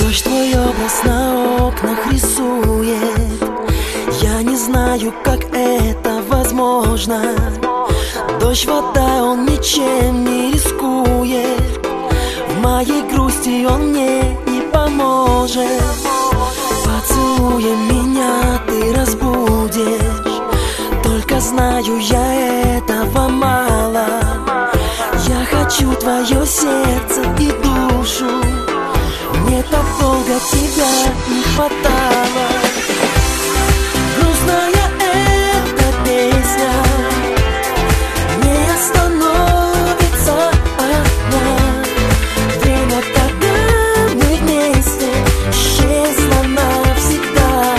Дождь твой образ на окнах рисует. Я не знаю, как это возможно. Дождь, вода, он ничем не рискует. В моей грусти он мне не поможет. Поцелуем меня ты разбудишь. Только знаю, я этого мало. Я хочу твое сердце и душу. Мне так долго тебя не хватало. Грустная эта песня, не остановится она. Время, когда мы вместе, исчезло навсегда.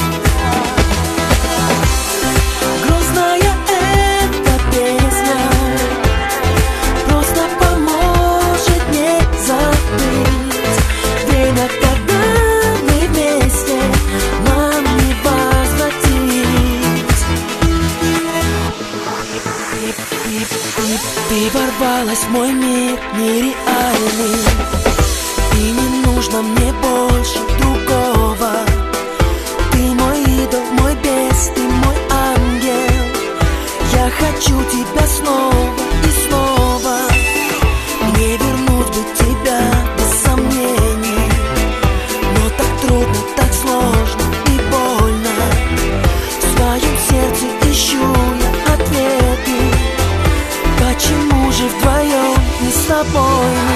Грустная эта песня просто поможет мне забыть. Время, когда мы вместе, нам не возвратить. Ты ворвалась в мой мир нереальный, и не нужно мне больше другого. Ты мой идол, мой бес, ты мой ангел. Я хочу тебя снова и снова. Мне вернуть бы тебя без сомнений, но так трудно, так сложно и больно. В своем сердце ищу я ответы. Почему же вдвоем не с тобой?